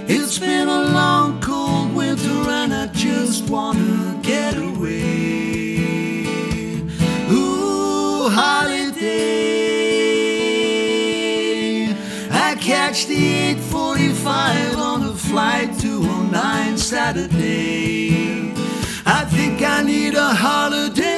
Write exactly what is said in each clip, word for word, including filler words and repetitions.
It's been a long, cold winter and I just wanna get away. Ooh, holiday. I catch the eight forty-five on the flight to oh nine Saturday. I think I need a holiday.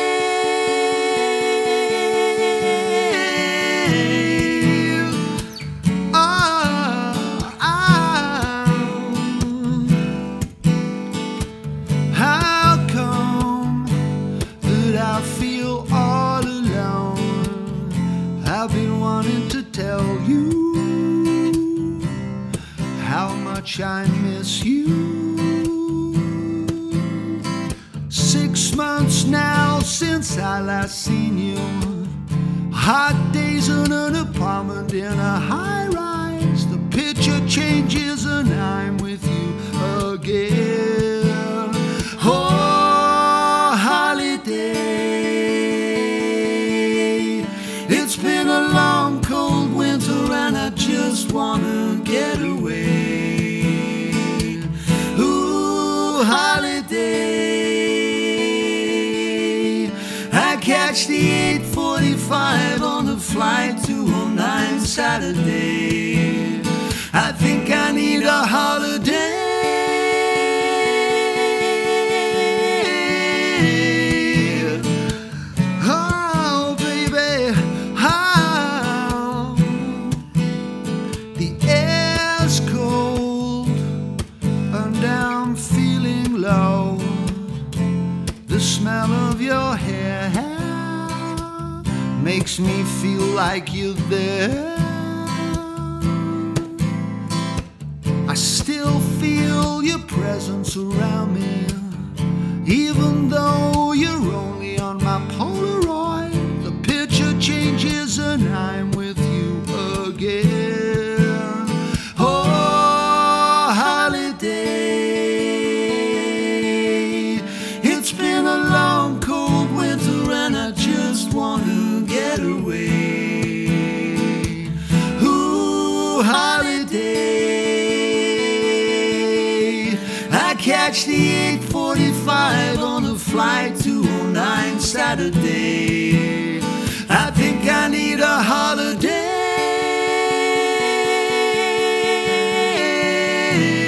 I feel all alone. I've been wanting to tell you how much I miss you. Six months now since I last seen you. Hot days in an apartment in a high rise. The picture changes and I'm with you again. Oh, holiday. It's been a long, cold winter and I just wanna get away. Ooh, holiday. I catch the eight forty-five on the flight to oh nine Saturday. I think I need a holiday. The smell of your hair makes me feel like you're there. I still feel your presence around me, even though you're only on my Polaroid. The picture changes and I'm with you again. Oh, holiday. It's been a long, cold winter and I just wanna get away. Ooh, holiday. I catch the eight forty-five on the flight to oh nine Saturday. I think I need a holiday.